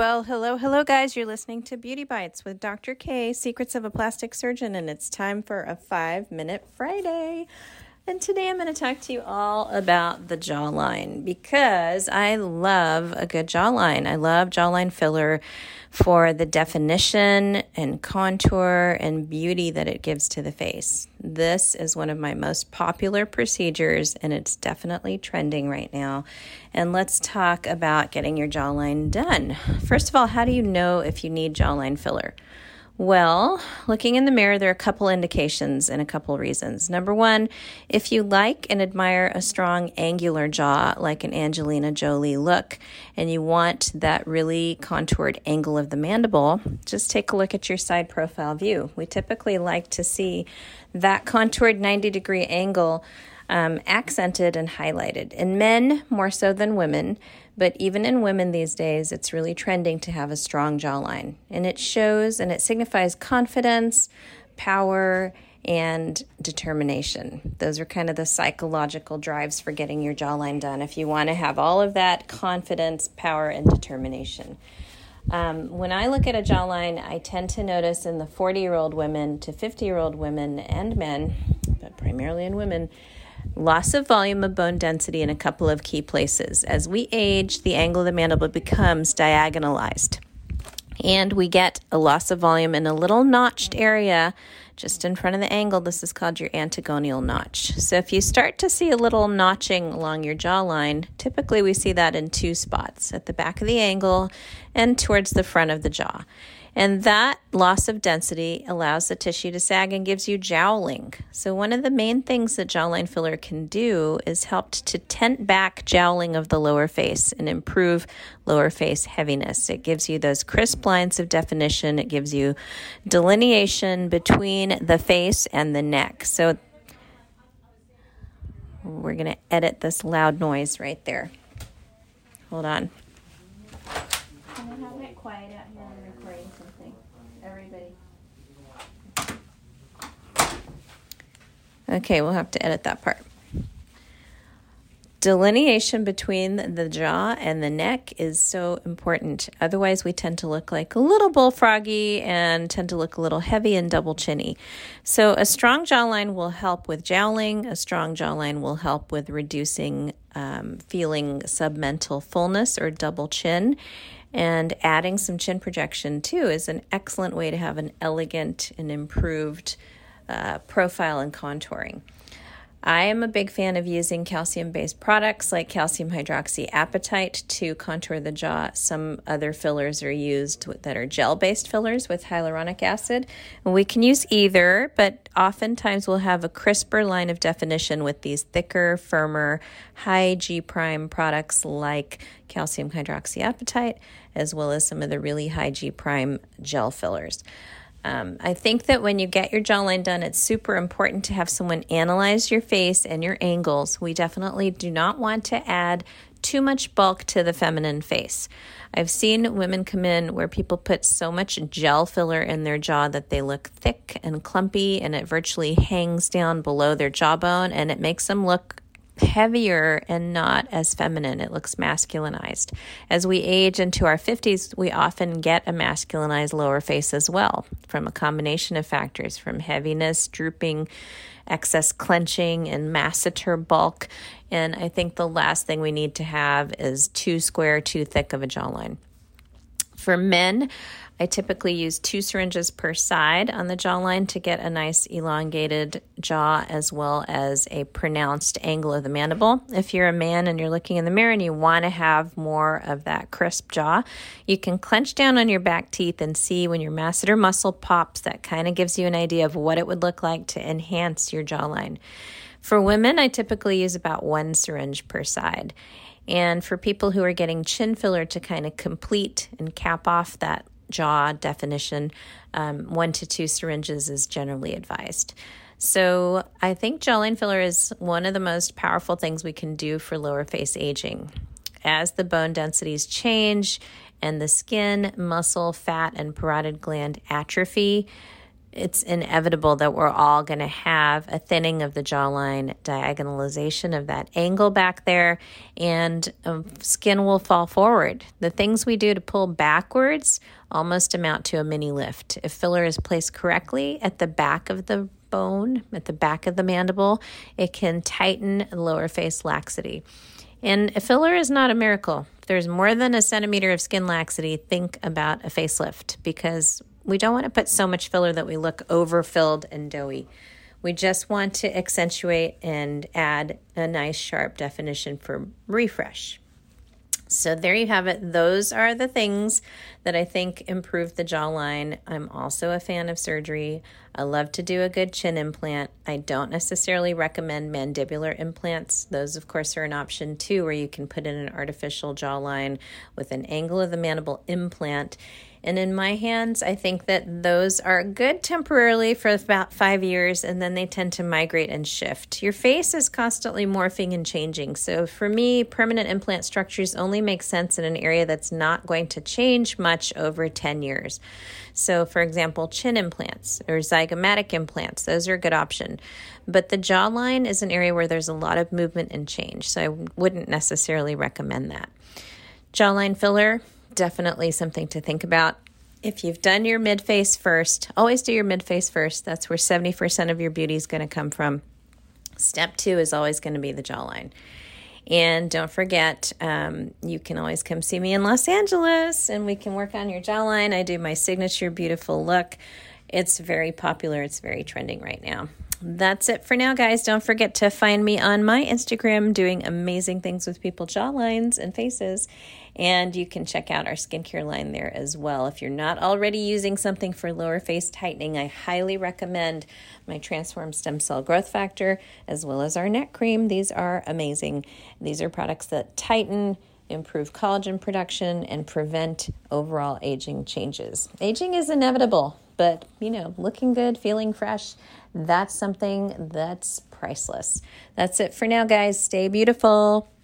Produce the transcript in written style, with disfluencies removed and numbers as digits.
Well, hello, guys. You're listening to Beauty Bites with Dr. K, Secrets of a Plastic Surgeon, and it's time for a 5-Minute Friday. And today I'm going to talk to you all about the jawline because I love a good jawline. I love jawline filler for the definition and contour and beauty that it gives to the face. This is one of my most popular procedures, and it's definitely trending right now. And let's talk about getting your jawline done. First of all, how do you know if you need jawline filler? Well, looking in the mirror, there are a couple indications and a couple reasons. Number one, if you like and admire a strong angular jaw like an Angelina Jolie look, and you want that really contoured angle of the mandible, just take a look at your side profile view. We typically like to see that contoured 90-degree angle accented and highlighted. In men, more so than women, but even in women these days, it's really trending to have a strong jawline. And it shows and it signifies confidence, power, and determination. Those are kind of the psychological drives for getting your jawline done if you want to have all of that confidence, power, and determination. When I look at a jawline, I tend to notice in the 40-year-old women to 50-year-old women and men, but primarily in women, loss of volume of bone density in a couple of key places. As we age, the angle of the mandible becomes diagonalized, and we get a loss of volume in a little notched area just in front of the angle. This is called your antegonial notch. So if you start to see a little notching along your jawline, typically we see that in two spots, at the back of the angle and towards the front of the jaw. And that loss of density allows the tissue to sag and gives you jowling. So one of the main things that jawline filler can do is help to tent back jowling of the lower face and improve lower face heaviness. It gives you those crisp lines of definition. It gives you delineation between the face and the neck. So we're going to edit this loud noise right there. Hold on. Can I have it quiet out here? I'm recording something. Everybody. Okay, we'll have to edit that part. Delineation between the jaw and the neck is so important. Otherwise, we tend to look like a little bullfroggy and tend to look a little heavy and double chinny. So a strong jawline will help with jowling. A strong jawline will help with reducing feeling submental fullness or double chin. And adding some chin projection, too, is an excellent way to have an elegant and improved profile and contouring. I am a big fan of using calcium-based products like calcium hydroxyapatite to contour the jaw. Some other fillers are used that are gel-based fillers with hyaluronic acid. And we can use either, but oftentimes we'll have a crisper line of definition with these thicker, firmer, high G-prime products like calcium hydroxyapatite, as well as some of the really high G-prime gel fillers. I think that when you get your jawline done, it's super important to have someone analyze your face and your angles. We definitely do not want to add too much bulk to the feminine face. I've seen women come in where people put so much gel filler in their jaw that they look thick and clumpy, and it virtually hangs down below their jawbone, and it makes them look heavier and not as feminine. It looks masculinized. As we age into our 50s, we often get a masculinized lower face as well, from a combination of factors, from heaviness, drooping, excess clenching, and masseter bulk. And I think the last thing we need to have is too square, too thick of a jawline. For men, I typically use 2 syringes per side on the jawline to get a nice elongated jaw as well as a pronounced angle of the mandible. If you're a man and you're looking in the mirror and you want to have more of that crisp jaw, you can clench down on your back teeth and see when your masseter muscle pops. That kind of gives you an idea of what it would look like to enhance your jawline. For women, I typically use about 1 syringe per side. And for people who are getting chin filler to kind of complete and cap off that jaw definition, 1 to 2 syringes is generally advised. So I think jawline filler is one of the most powerful things we can do for lower face aging. As the bone densities change and the skin, muscle, fat, and parotid gland atrophy, it's inevitable that we're all going to have a thinning of the jawline, diagonalization of that angle back there, and skin will fall forward. The things we do to pull backwards almost amount to a mini lift. If filler is placed correctly at the back of the bone, at the back of the mandible, it can tighten lower face laxity. And a filler is not a miracle. If there's more than a centimeter of skin laxity, think about a facelift, because we don't want to put so much filler that we look overfilled and doughy. We just want to accentuate and add a nice sharp definition for refresh. So there you have it. Those are the things that I think improve the jawline. I'm also a fan of surgery. I love to do a good chin implant. I don't necessarily recommend mandibular implants. Those, of course, are an option too, where you can put in an artificial jawline with an angle of the mandible implant. And in my hands, I think that those are good temporarily for about 5 years, and then they tend to migrate and shift. Your face is constantly morphing and changing. So for me, permanent implant structures only make sense in an area that's not going to change much over 10 years. So for example, chin implants or zygomatic implants, those are a good option. But the jawline is an area where there's a lot of movement and change. So I wouldn't necessarily recommend that. Jawline filler, definitely something to think about. If you've done your mid-face first, always do your mid-face first. That's where 70% of your beauty is going to come from. Step 2 is always going to be the jawline. And don't forget, you can always come see me in Los Angeles and we can work on your jawline. I do my signature beautiful look. It's very popular. It's very trending right now. That's it for now, guys. Don't forget to find me on my Instagram doing amazing things with people's jawlines and faces. And you can check out our skincare line there as well. If you're not already using something for lower face tightening, I highly recommend my Transform Stem Cell Growth Factor as well as our neck cream. These are amazing. These are products that tighten, improve collagen production, and prevent overall aging changes. Aging is inevitable, but looking good, feeling fresh, that's something that's priceless. That's it for now, guys. Stay beautiful.